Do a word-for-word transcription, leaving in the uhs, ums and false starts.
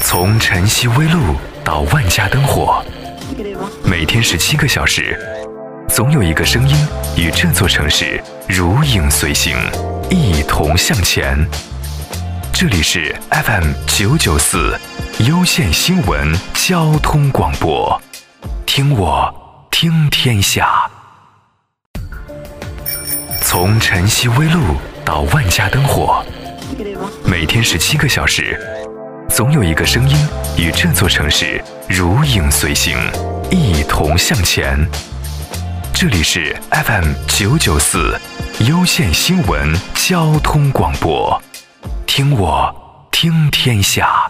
从晨曦微露到万家灯火，每天十七个小时，总有一个声音与这座城市如影随形，一同向前。这里是 F M 九九四优县新闻交通广播，听我听天下。从晨曦微露到万家灯火，每天十七个小时，总有一个声音与这座城市如影随形，一同向前。这里是 F M 九九四优县新闻交通广播，听我听天下。